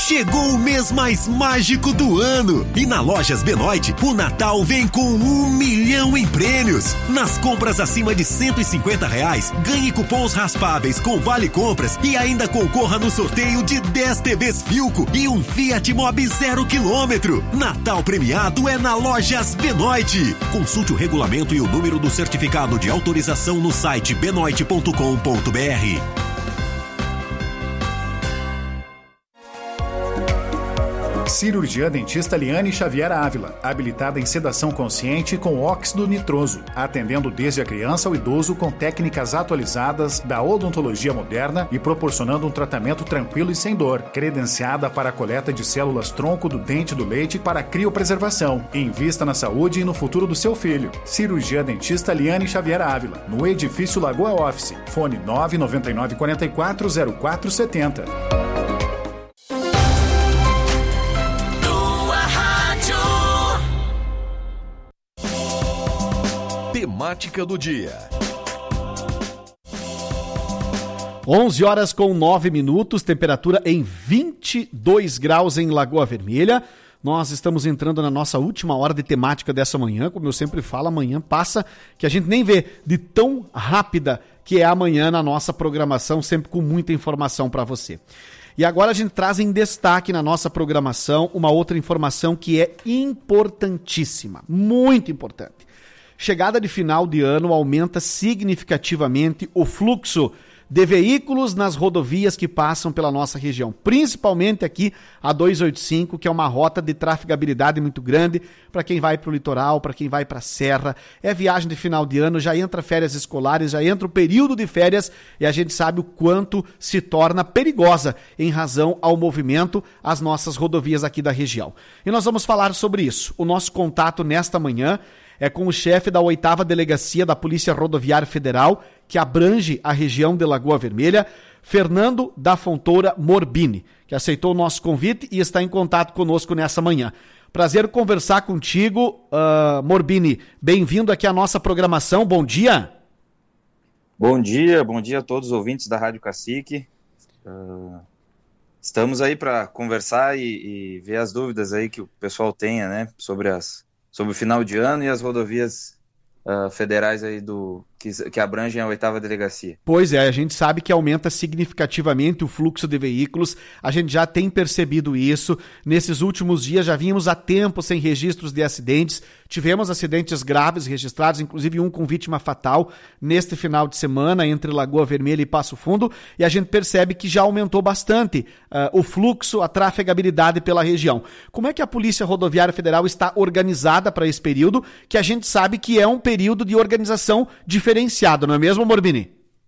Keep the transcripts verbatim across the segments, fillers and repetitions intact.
Chegou o mês mais mágico do ano e na Lojas Benoit o Natal vem com um milhão em prêmios. Nas compras acima de cento e cinquenta reais, ganhe cupons raspáveis com vale compras e ainda concorra no sorteio de dez T Vs Philco e um Fiat Mobi zero quilômetro. Natal premiado é na Lojas Benoit. Consulte o regulamento e o número do certificado de autorização no site benoit ponto com ponto b r. Cirurgia dentista Liane Xavier Ávila, habilitada em sedação consciente com óxido nitroso, atendendo desde a criança ao idoso com técnicas atualizadas da odontologia moderna e proporcionando um tratamento tranquilo e sem dor. Credenciada para a coleta de células tronco do dente do leite para criopreservação. Invista na saúde e no futuro do seu filho. Cirurgia dentista Liane Xavier Ávila, no edifício Lagoa Office. Fone nove nove nove quatro quatro zero quatro sete zero. Temática do dia. onze horas com nove minutos, temperatura em vinte e dois graus em Lagoa Vermelha. Nós estamos entrando na nossa última hora de temática dessa manhã. Como eu sempre falo, amanhã passa que a gente nem vê de tão rápida que é amanhã na nossa programação, sempre com muita informação para você. E agora a gente traz em destaque na nossa programação uma outra informação que é importantíssima, muito importante. Chegada de final de ano aumenta significativamente o fluxo de veículos nas rodovias que passam pela nossa região, principalmente aqui a duzentos e oitenta e cinco, que é uma rota de trafegabilidade muito grande para quem vai para o litoral, para quem vai para a serra. É viagem de final de ano, já entra férias escolares, já entra o período de férias e a gente sabe o quanto se torna perigosa em razão ao movimento as nossas rodovias aqui da região. E nós vamos falar sobre isso. O nosso contato nesta manhã é com o chefe da oitava Delegacia da Polícia Rodoviária Federal, que abrange a região de Lagoa Vermelha, Fernando da Fontoura Morbini, que aceitou o nosso convite e está em contato conosco nessa manhã. Prazer conversar contigo, uh, Morbini. Bem-vindo aqui à nossa programação. Bom dia. Bom dia, bom dia a todos os ouvintes da Rádio Cacique. Uh, estamos aí para conversar e, e ver as dúvidas aí que o pessoal tenha, né, sobre as sobre o final de ano e as rodovias uh, federais aí do, que, que abrangem a oitava delegacia. Pois é, a gente sabe que aumenta significativamente o fluxo de veículos, a gente já tem percebido isso. Nesses últimos dias já vínhamos há tempo sem registros de acidentes, tivemos acidentes graves registrados, inclusive um com vítima fatal neste final de semana entre Lagoa Vermelha e Passo Fundo, e a gente percebe que já aumentou bastante uh, o fluxo, a trafegabilidade pela região. Como é que a Polícia Rodoviária Federal está organizada para esse período, que a gente sabe que é um período de organização diferenciado, não é mesmo, Morbini?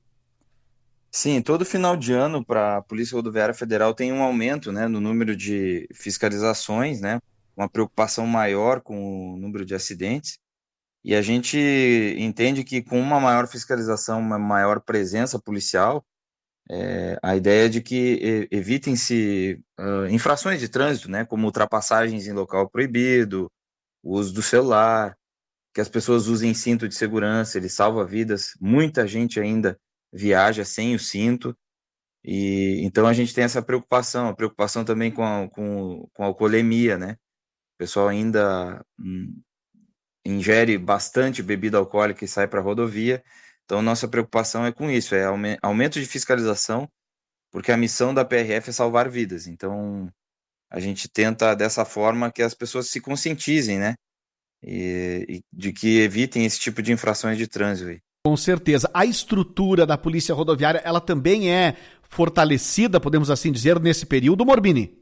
Sim, todo final de ano para a Polícia Rodoviária Federal tem um aumento, né, no número de fiscalizações, né, uma preocupação maior com o número de acidentes, e a gente entende que com uma maior fiscalização, uma maior presença policial, é, a ideia é de que evitem-se uh, infrações de trânsito, né, como ultrapassagens em local proibido, o uso do celular, que as pessoas usem cinto de segurança, ele salva vidas. Muita gente ainda viaja sem o cinto, e então a gente tem essa preocupação, a preocupação também com a, com, com a alcoolemia, né? O pessoal ainda hum, ingere bastante bebida alcoólica e sai para a rodovia, então nossa preocupação é com isso, é aumento de fiscalização, porque a missão da P R F é salvar vidas, então a gente tenta dessa forma que as pessoas se conscientizem, né? E, e de que evitem esse tipo de infrações de trânsito aí. Com certeza. A estrutura da Polícia Rodoviária, ela também é fortalecida, podemos assim dizer, nesse período, Morbini?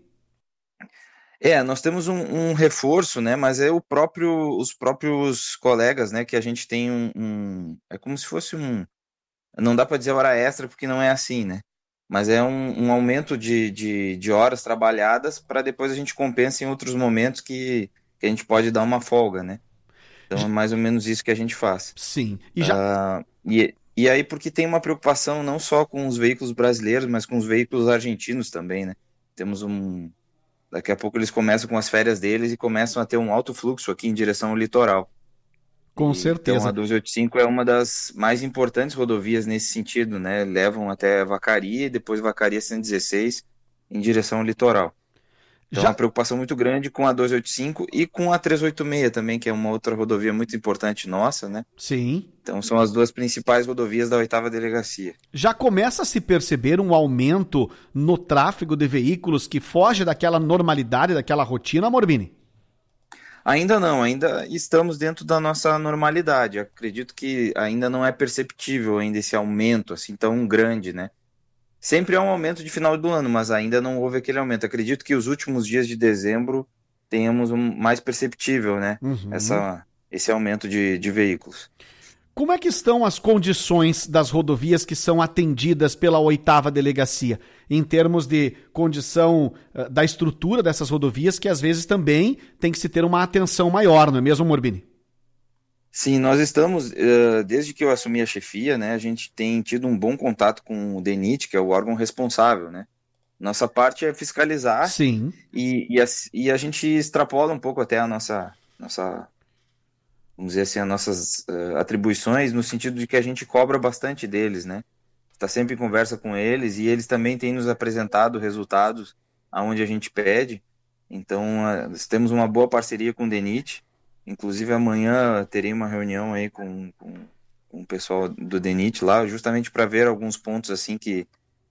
É, nós temos um, um reforço, né, mas é o próprio, os próprios colegas, né, que a gente tem um, um é como se fosse um, não dá para dizer hora extra porque não é assim, né, mas é um, um aumento de, de, de horas trabalhadas para depois a gente compensa em outros momentos que, que a gente pode dar uma folga, né, então é mais ou menos isso que a gente faz. Sim, e já... Uh, e, e aí porque tem uma preocupação não só com os veículos brasileiros, mas com os veículos argentinos também, né, temos um... Daqui a pouco eles começam com as férias deles e começam a ter um alto fluxo aqui em direção ao litoral. Com e, certeza. Então a duzentos e oitenta e cinco é uma das mais importantes rodovias nesse sentido, né? Levam até Vacaria e depois Vacaria cento e dezesseis em direção ao litoral. Então, Já- é uma preocupação muito grande com a duzentos e oitenta e cinco e com a trezentos e oitenta e seis também, que é uma outra rodovia muito importante nossa, né? Sim. Então, são as duas principais rodovias da oitava Delegacia. Já começa a se perceber um aumento no tráfego de veículos que foge daquela normalidade, daquela rotina, Morbini? Ainda não, ainda estamos dentro da nossa normalidade. Acredito que ainda não é perceptível ainda esse aumento assim tão grande, né? Sempre é um aumento de final do ano, mas ainda não houve aquele aumento. Acredito que os últimos dias de dezembro tenhamos um mais perceptível, né? Uhum. Essa, esse aumento de, de veículos. Como é que estão as condições das rodovias que são atendidas pela oitava delegacia, em termos de condição uh, da estrutura dessas rodovias, que às vezes também tem que se ter uma atenção maior, não é mesmo, Morbini? Sim, nós estamos, uh, desde que eu assumi a chefia, né, a gente tem tido um bom contato com o DENIT, que é o órgão responsável, né? Nossa parte é fiscalizar. Sim. E, e, a, e a gente extrapola um pouco até a nossa, nossa vamos dizer assim, as nossas uh, atribuições, no sentido de que a gente cobra bastante deles, né? Está sempre em conversa com eles e eles também têm nos apresentado resultados aonde a gente pede. Então, uh, temos uma boa parceria com o DENIT. Inclusive, amanhã terei uma reunião aí com, com, com o pessoal do DENIT lá, justamente para ver alguns pontos assim que...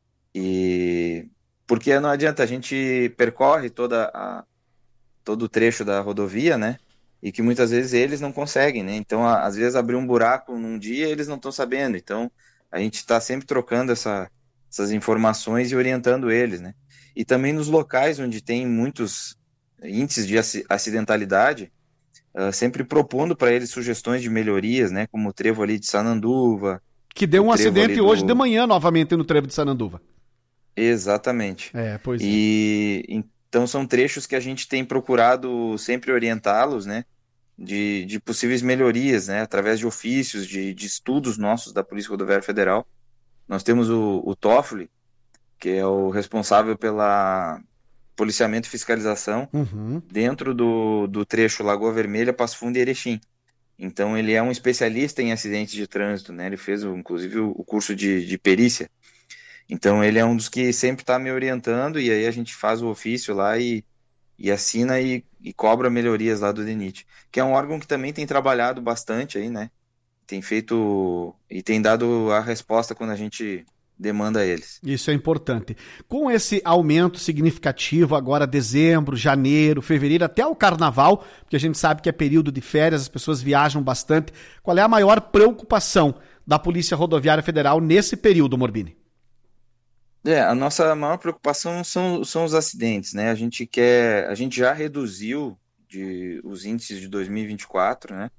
que... Porque não adianta, a gente percorre toda a, todo o trecho da rodovia, né? E que muitas vezes eles não conseguem, né? Então, a, às vezes, abrir um buraco num dia, eles não estão sabendo. Então, a gente está sempre trocando essa, essas informações e orientando eles, né? E também nos locais onde tem muitos índices de acidentalidade, uh, sempre propondo para eles sugestões de melhorias, né? Como o trevo ali de Sananduva. Que deu um acidente do... hoje de manhã, novamente, no trevo de Sananduva. Exatamente. É, pois é. E então são trechos que a gente tem procurado sempre orientá-los, né? De, de possíveis melhorias, né? Através de ofícios, de, de estudos nossos da Polícia Rodoviária Federal. Nós temos o, o Toffoli, que é o responsável pela policiamento e fiscalização Uhum. dentro do, do trecho Lagoa Vermelha, Passo Fundo e Erechim. Então ele é um especialista em acidentes de trânsito, né? Ele fez, inclusive, o, o curso de, de perícia. Então ele é um dos que sempre está me orientando e aí a gente faz o ofício lá e, e assina e, e cobra melhorias lá do DENIT, que é um órgão que também tem trabalhado bastante aí, né? Tem feito e tem dado a resposta quando a gente demanda a eles. Isso é importante. Com esse aumento significativo agora, dezembro, janeiro, fevereiro, até o carnaval, porque a gente sabe que é período de férias, as pessoas viajam bastante, qual é a maior preocupação da Polícia Rodoviária Federal nesse período, Morbini? É, a nossa maior preocupação são, são os acidentes, né? A gente quer, a gente já reduziu de, os índices de dois mil e vinte e quatro, né?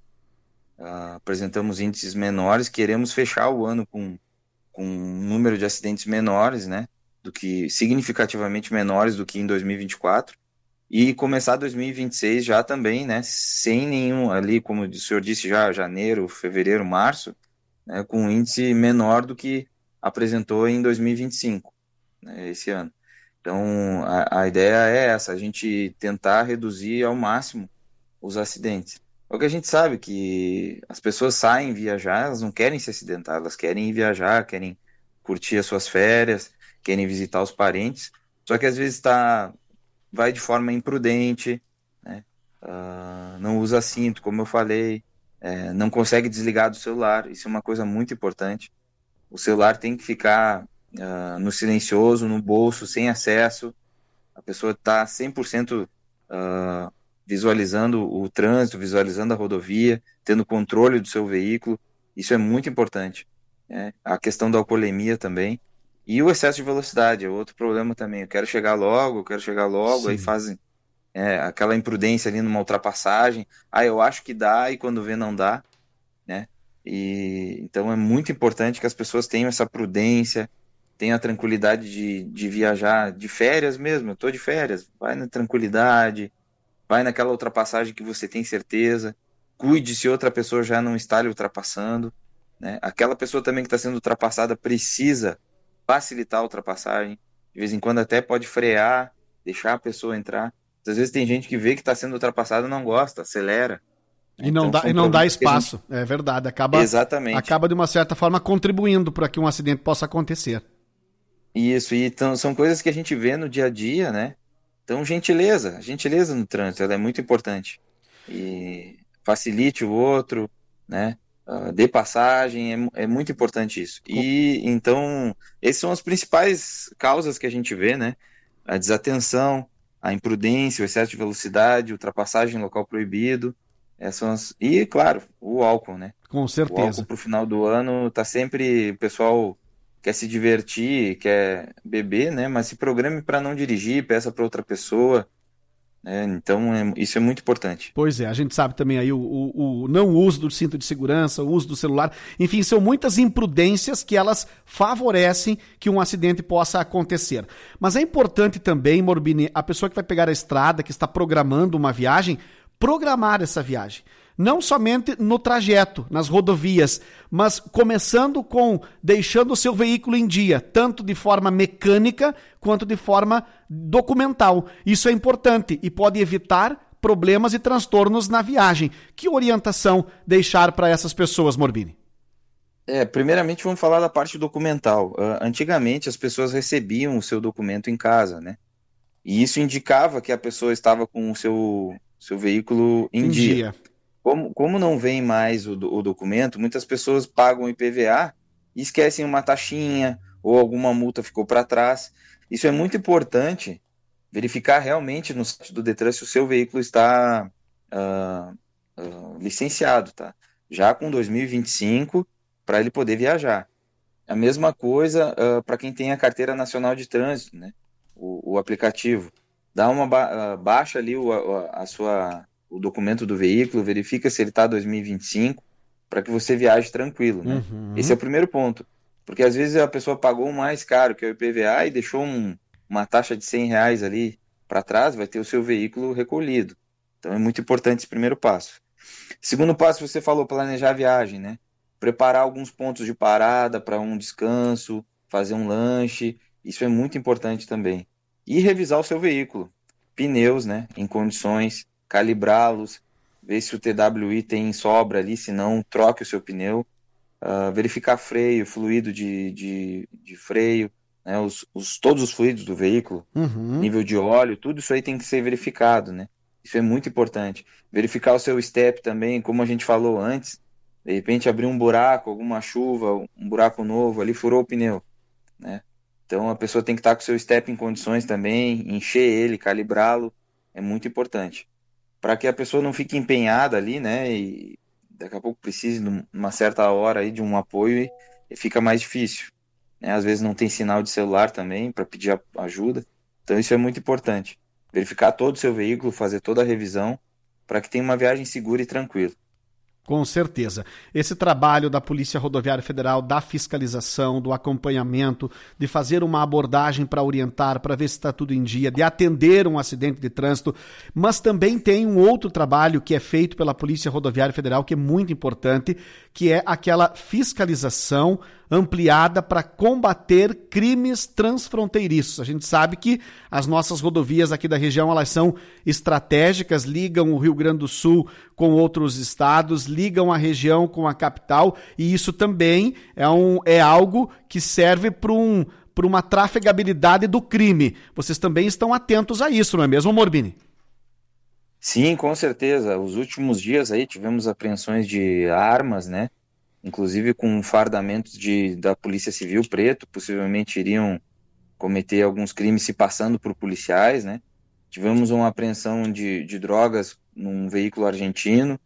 Uh, apresentamos índices menores, queremos fechar o ano com, com um número de acidentes menores, né? Do que, significativamente menores do que em dois mil e vinte e quatro, e começar dois mil e vinte e seis já também, né? Sem nenhum, ali, como o senhor disse, já janeiro, fevereiro, março, né? Com um índice menor do que apresentou em dois mil e vinte e cinco. Esse ano. Então, a, a ideia é essa, a gente tentar reduzir ao máximo os acidentes. Porque a gente sabe que as pessoas saem viajar, elas não querem se acidentar, elas querem ir viajar, querem curtir as suas férias, querem visitar os parentes, só que às vezes tá, vai de forma imprudente, né? Uh, não usa cinto, como eu falei, é, não consegue desligar do celular, isso é uma coisa muito importante. O celular tem que ficar Uh, no silencioso, no bolso, sem acesso. A pessoa está cem por cento uh, visualizando o trânsito, visualizando a rodovia, tendo controle do seu veículo. Isso é muito importante, né? A questão da alcoolemia também. E o excesso de velocidade é outro problema também. Eu quero chegar logo, eu quero chegar logo, Sim. Aí fazem é, aquela imprudência ali numa ultrapassagem. Ah, eu acho que dá, e quando vê não dá, né? E, então é muito importante que as pessoas tenham essa prudência, tenha a tranquilidade de, de viajar de férias mesmo. Eu tô de férias, vai na tranquilidade, vai naquela ultrapassagem que você tem certeza, cuide se outra pessoa já não está lhe ultrapassando, né? Aquela pessoa também que está sendo ultrapassada precisa facilitar a ultrapassagem, de vez em quando até pode frear, deixar a pessoa entrar. Às vezes tem gente que vê que está sendo ultrapassada e não gosta, acelera. E não, então, dá, e não dá espaço, gente... é verdade, acaba, Exatamente. acaba de uma certa forma contribuindo para que um acidente possa acontecer. Isso, e então, são coisas que a gente vê no dia a dia, né? Então, gentileza, gentileza no trânsito, ela é muito importante. E facilite o outro, né? Uh, dê passagem, é, é muito importante isso. E então, essas são as principais causas que a gente vê, né? A desatenção, a imprudência, o excesso de velocidade, ultrapassagem em local proibido. Essas são as... E, claro, o álcool, né? Com certeza. O álcool pro final do ano tá sempre, o pessoal quer se divertir, quer beber, né? Mas se programe para não dirigir, peça para outra pessoa. É, então, é, isso é muito importante. Pois é, a gente sabe também aí o, o, o não uso do cinto de segurança, o uso do celular, enfim, são muitas imprudências que elas favorecem que um acidente possa acontecer. Mas é importante também, Morbini, a pessoa que vai pegar a estrada, que está programando uma viagem, programar essa viagem. Não somente no trajeto, nas rodovias, mas começando com deixando o seu veículo em dia, tanto de forma mecânica quanto de forma documental. Isso é importante e pode evitar problemas e transtornos na viagem. Que orientação deixar para essas pessoas, Morbini? É, primeiramente vamos falar da parte documental. Uh, antigamente as pessoas recebiam o seu documento em casa, né? E isso indicava que a pessoa estava com o seu, seu veículo em, em dia. dia. Como, como não vem mais o, o documento, muitas pessoas pagam o I P V A e esquecem uma taxinha ou alguma multa ficou para trás. Isso é muito importante, verificar realmente no site do Detran se o seu veículo está uh, uh, licenciado, tá? Já com dois mil e vinte e cinco, para ele poder viajar. A mesma coisa uh, para quem tem a Carteira Nacional de Trânsito, né? O, o aplicativo. Dá uma ba- uh, baixa ali o, a, a sua... o documento do veículo, verifica se ele está dois mil e vinte e cinco, para que você viaje tranquilo, né? Uhum. Esse é o primeiro ponto, porque às vezes a pessoa pagou mais caro que é o I P V A e deixou um, uma taxa de cem reais ali para trás, vai ter o seu veículo recolhido. Então é muito importante esse primeiro passo. Segundo passo, você falou planejar a viagem, né? Preparar alguns pontos de parada para um descanso, fazer um lanche, isso é muito importante também. E revisar o seu veículo, pneus, né, em condições, calibrá-los, ver se o T W I tem sobra ali, se não, troque o seu pneu, uh, verificar freio, fluido de, de, de freio, né, os, os, todos os fluidos do veículo, uhum. nível de óleo, tudo isso aí tem que ser verificado, né? Isso é muito importante. Verificar o seu step também, como a gente falou antes, de repente abrir um buraco, alguma chuva, um buraco novo, ali furou o pneu, né? Então a pessoa tem que estar com o seu step em condições também, encher ele, calibrá-lo, é muito importante. Para que a pessoa não fique empenhada ali, né, e daqui a pouco precise, numa certa hora aí, de um apoio e, e fica mais difícil, né? Às vezes não tem sinal de celular também para pedir ajuda, então isso é muito importante. Verificar todo o seu veículo, fazer toda a revisão, para que tenha uma viagem segura e tranquila. Com certeza. Esse trabalho da Polícia Rodoviária Federal, da fiscalização, do acompanhamento, de fazer uma abordagem para orientar, para ver se está tudo em dia, de atender um acidente de trânsito, mas também tem um outro trabalho que é feito pela Polícia Rodoviária Federal, que é muito importante, que é aquela fiscalização ampliada para combater crimes transfronteiriços. A gente sabe que as nossas rodovias aqui da região, elas são estratégicas, ligam o Rio Grande do Sul com outros estados, ligam a região com a capital, e isso também é, um, é algo que serve para um, para uma trafegabilidade do crime. Vocês também estão atentos a isso, não é mesmo, Morbini? Sim, com certeza. Os últimos dias aí tivemos apreensões de armas, né? Inclusive com fardamentos de, da Polícia Civil preto, possivelmente iriam cometer alguns crimes se passando por policiais, né? Tivemos uma apreensão de, de drogas num veículo argentino,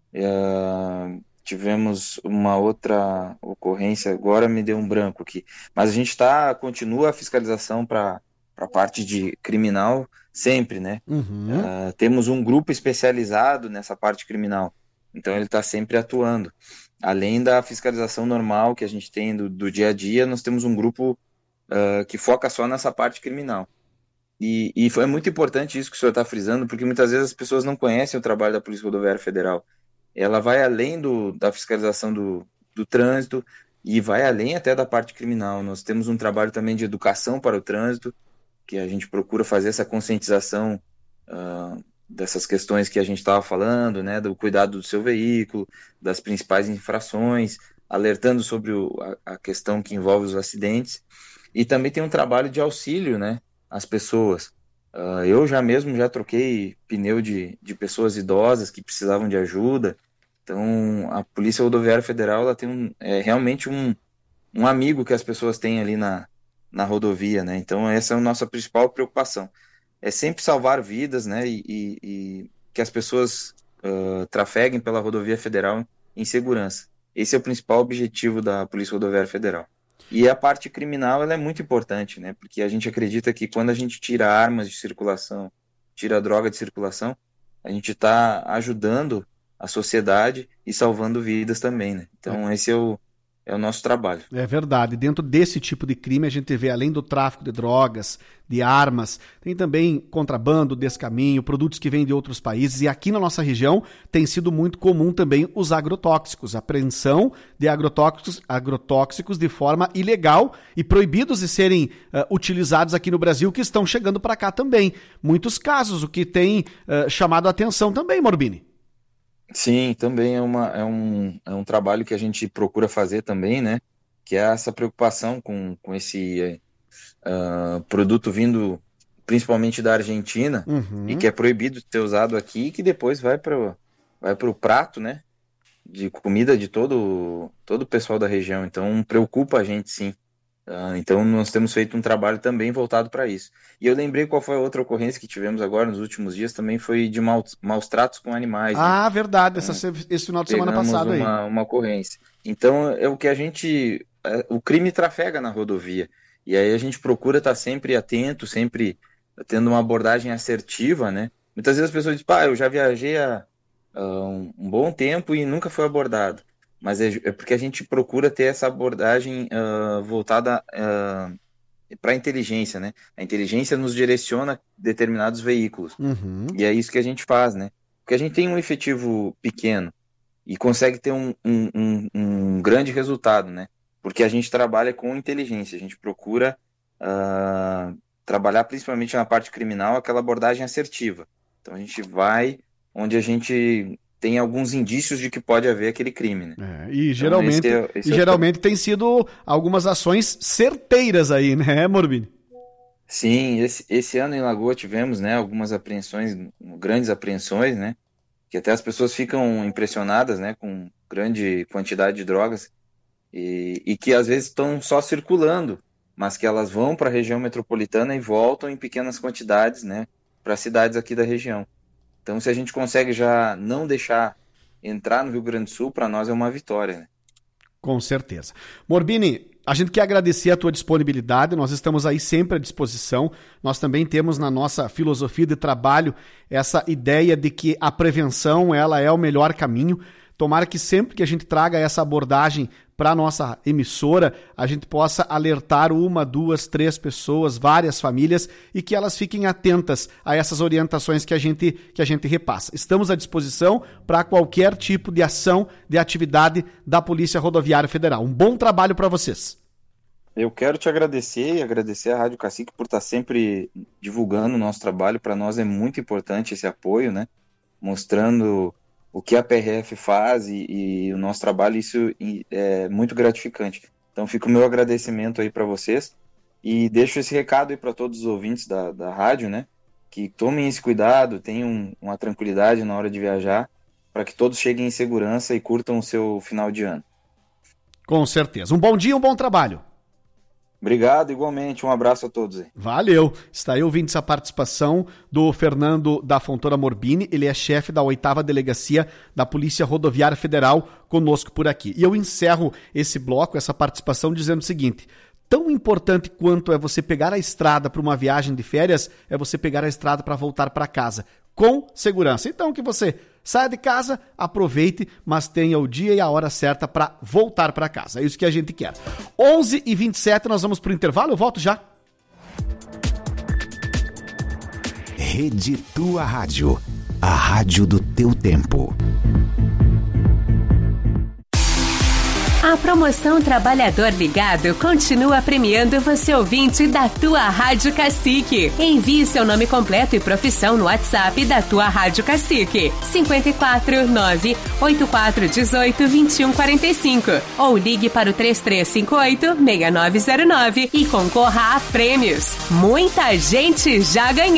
uh, tivemos uma outra ocorrência, agora me deu um branco aqui, mas a gente tá, continua a fiscalização para a parte de criminal sempre, né? Uhum. Uh, temos um grupo especializado nessa parte criminal, então ele está sempre atuando. Além da fiscalização normal que a gente tem do, do dia a dia, nós temos um grupo uh, que foca só nessa parte criminal. E, e foi muito importante isso que o senhor está frisando, porque muitas vezes as pessoas não conhecem o trabalho da Polícia Rodoviária Federal. Ela vai além do, da fiscalização do, do trânsito e vai além até da parte criminal. Nós temos um trabalho também de educação para o trânsito, que a gente procura fazer essa conscientização uh, dessas questões que a gente estava falando, né, do cuidado do seu veículo, das principais infrações, alertando sobre o, a, a questão que envolve os acidentes, e também tem um trabalho de auxílio, né, às pessoas, Uh, eu já mesmo já troquei pneu de, de pessoas idosas que precisavam de ajuda. Então, a Polícia Rodoviária Federal ela tem um, é realmente um, um amigo que as pessoas têm ali na, na rodovia, né? Então, essa é a nossa principal preocupação. É sempre salvar vidas, né? E, e, e que as pessoas uh, trafeguem pela rodovia federal em segurança. Esse é o principal objetivo da Polícia Rodoviária Federal. E a parte criminal ela é muito importante, né? Porque a gente acredita que quando a gente tira armas de circulação, tira droga de circulação, a gente está ajudando a sociedade e salvando vidas também, né? Então esse é o, é o nosso trabalho. É verdade. Dentro desse tipo de crime a gente vê, além do tráfico de drogas, de armas, tem também contrabando, descaminho, produtos que vêm de outros países, e aqui na nossa região tem sido muito comum também os agrotóxicos, a apreensão de agrotóxicos, agrotóxicos de forma ilegal e proibidos de serem uh, utilizados aqui no Brasil, que estão chegando para cá também. Muitos casos, o que tem uh, chamado a atenção também, Morbini. Sim, também é, uma, é, um, é um trabalho que a gente procura fazer também, né? Que é essa preocupação com, com esse uh, produto vindo principalmente da Argentina, uhum. e que é proibido de ser usado aqui e que depois vai para vai o prato, né? De comida de todo, todo o pessoal da região. Então, preocupa a gente, sim. Uh, então, nós temos feito um trabalho também voltado para isso. E eu lembrei qual foi a outra ocorrência que tivemos agora nos últimos dias, também foi de maus, maus tratos com animais. Ah, né? verdade, essa, esse final de semana passado aí. Uma, uma ocorrência. Então, é o que a gente... É, o crime trafega na rodovia. E aí a gente procura estar sempre atento, sempre tendo uma abordagem assertiva, né? Muitas vezes as pessoas dizem, pá, eu já viajei há uh, um, um bom tempo e nunca foi abordado. Mas é, é porque a gente procura ter essa abordagem uh, voltada uh, para a inteligência, né? A inteligência nos direciona a determinados veículos. Uhum. E é isso que a gente faz, né? Porque a gente tem um efetivo pequeno e consegue ter um, um, um, um grande resultado, né? Porque a gente trabalha com inteligência, a gente procura uh, trabalhar principalmente na parte criminal aquela abordagem assertiva. Então a gente vai onde a gente... tem alguns indícios de que pode haver aquele crime, né? É, e geralmente, então, esse é, esse e é geralmente o... tem sido algumas ações certeiras aí, né, Morbini? Sim, esse, esse ano em Lagoa tivemos, né, algumas apreensões, grandes apreensões, né, que até as pessoas ficam impressionadas, né, com grande quantidade de drogas e, e que às vezes estão só circulando, mas que elas vão para a região metropolitana e voltam em pequenas quantidades, né, para cidades aqui da região. Então, se a gente consegue já não deixar entrar no Rio Grande do Sul, para nós é uma vitória, né? Com certeza. Morbini, a gente quer agradecer a tua disponibilidade, nós estamos aí sempre à disposição. Nós também temos na nossa filosofia de trabalho essa ideia de que a prevenção ela é o melhor caminho. Tomara que sempre que a gente traga essa abordagem para a nossa emissora, a gente possa alertar uma, duas, três pessoas, várias famílias, e que elas fiquem atentas a essas orientações que a gente, que a gente repassa. Estamos à disposição para qualquer tipo de ação, de atividade da Polícia Rodoviária Federal. Um bom trabalho para vocês. Eu quero te agradecer e agradecer à Rádio Cacique por estar sempre divulgando o nosso trabalho. Para nós é muito importante esse apoio, né? Mostrando o que a P R F faz e, e o nosso trabalho, isso é muito gratificante. Então fica o meu agradecimento aí para vocês e deixo esse recado aí para todos os ouvintes da, da rádio, né? Que tomem esse cuidado, tenham uma tranquilidade na hora de viajar, para que todos cheguem em segurança e curtam o seu final de ano. Com certeza. Um bom dia, um bom trabalho. Obrigado, igualmente. Um abraço a todos aí. Valeu. Está aí ouvindo essa participação do Fernando da Fontoura Morbini. Ele é chefe da oitava Delegacia da Polícia Rodoviária Federal, conosco por aqui. E eu encerro esse bloco, essa participação, dizendo o seguinte: tão importante quanto é você pegar a estrada para uma viagem de férias, é você pegar a estrada para voltar para casa, com segurança. Então, que você saia de casa, aproveite, mas tenha o dia e a hora certa para voltar para casa. É isso que a gente quer. onze e vinte e sete, nós vamos para o intervalo, eu volto já. Rede Tua Rádio, a rádio do teu tempo. A promoção Trabalhador Ligado continua premiando você ouvinte da Tua Rádio Cacique. Envie seu nome completo e profissão no WhatsApp da Tua Rádio Cacique, cinco quatro nove oito quatro um oito dois um quatro cinco, ou ligue para o três três cinco oito seis nove zero nove e concorra a prêmios. Muita gente já ganhou!